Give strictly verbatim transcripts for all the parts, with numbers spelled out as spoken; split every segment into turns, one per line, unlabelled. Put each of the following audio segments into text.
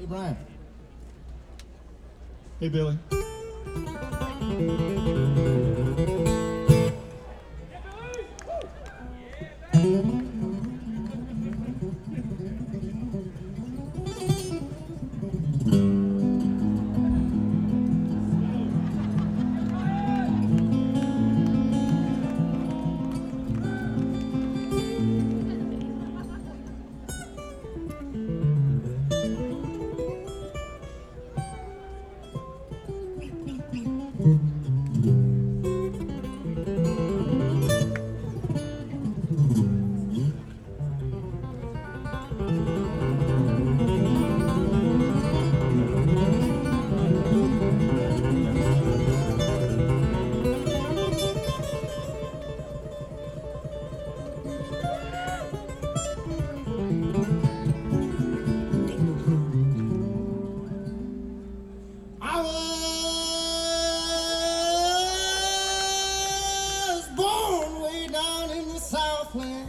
Hey, Brian. Hey, Billy. I was born way down in the Southland.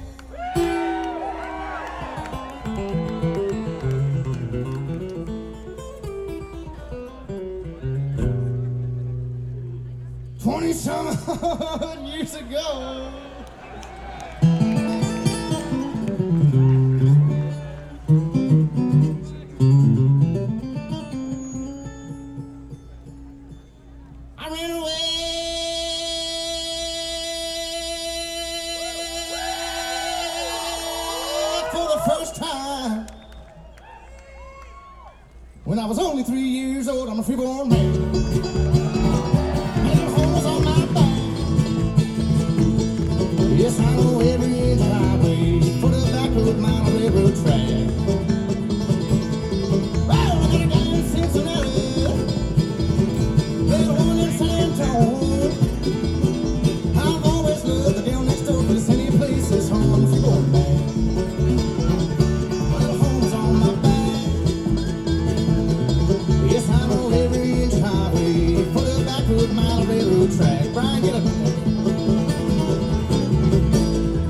Twenty some odd years ago. I ran away for the first time when I was only three years old. I'm a freeborn man. My little home was on my back. Yes, I know every inch highway for the backward mile of railroad track. Well, I got a guy in Cincinnati. There's one in San Antonio. I've always loved the girl next door, but it's any place is home. I'm a freeborn man. My little home's on my back. Yes, I know every inch highway for the backward mile of railroad track. Brian, get up there.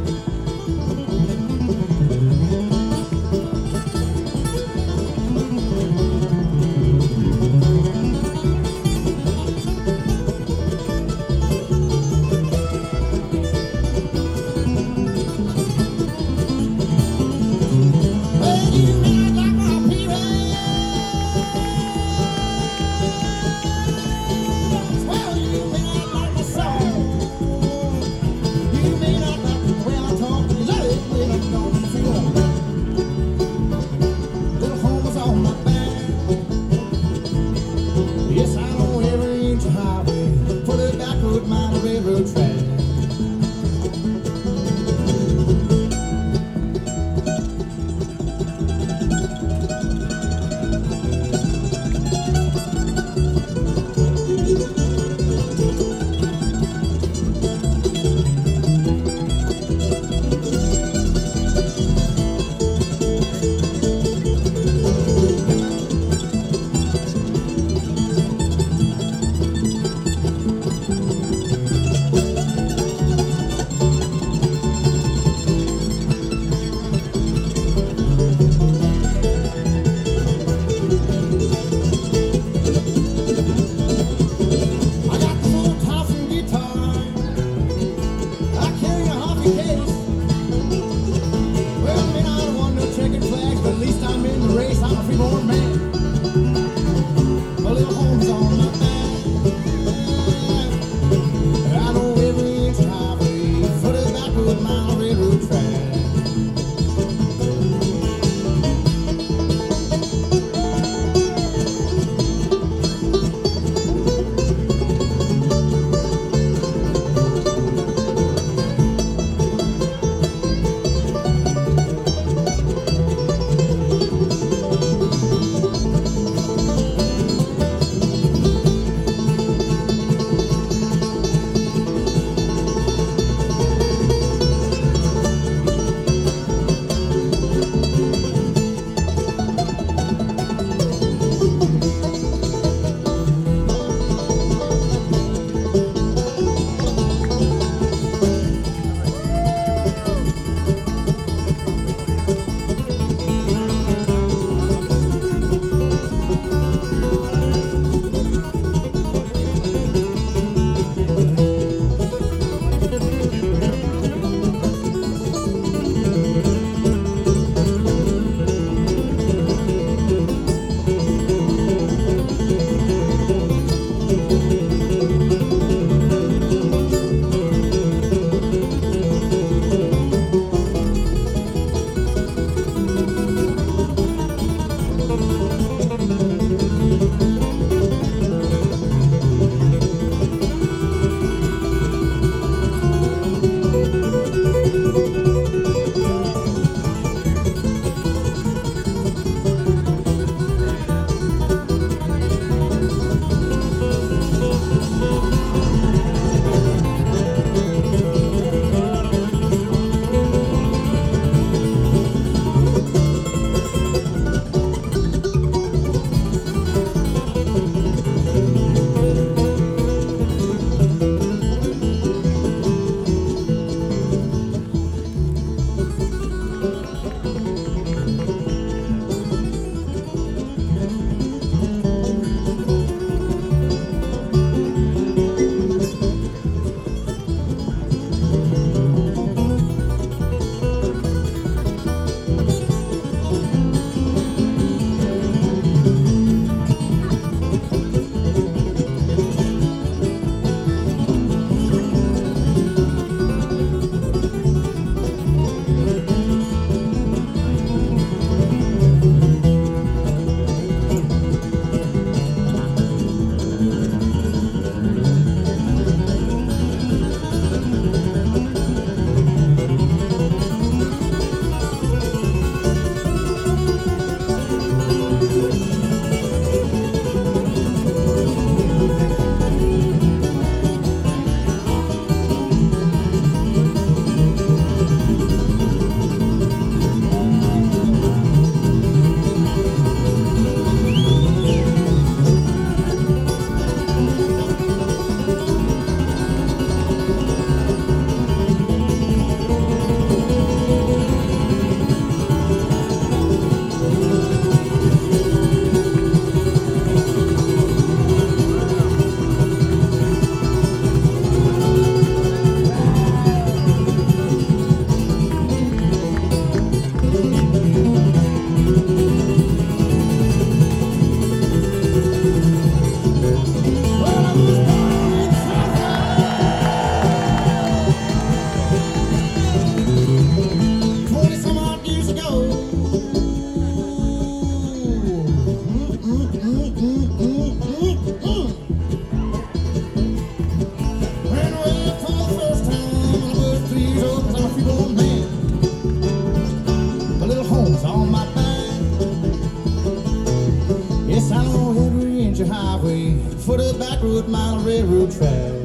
For the back road, mile railroad track.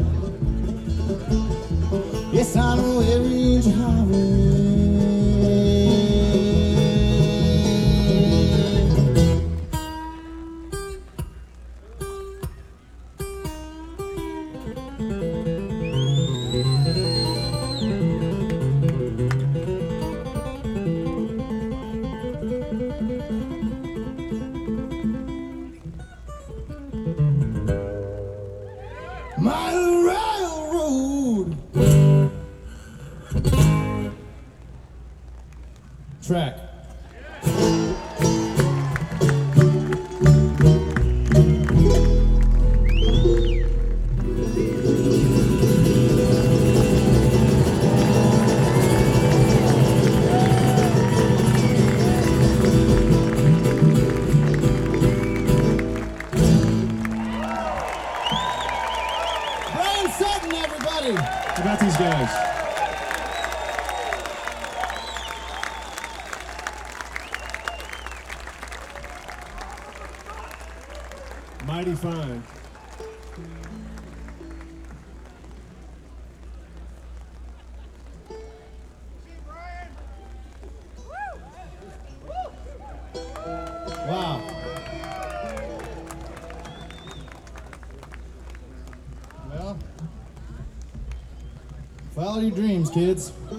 Yes, I know every inch of highway. My railroad track. Everybody.
How about these guys? Mighty fine.
Wow. Well, follow your dreams, kids.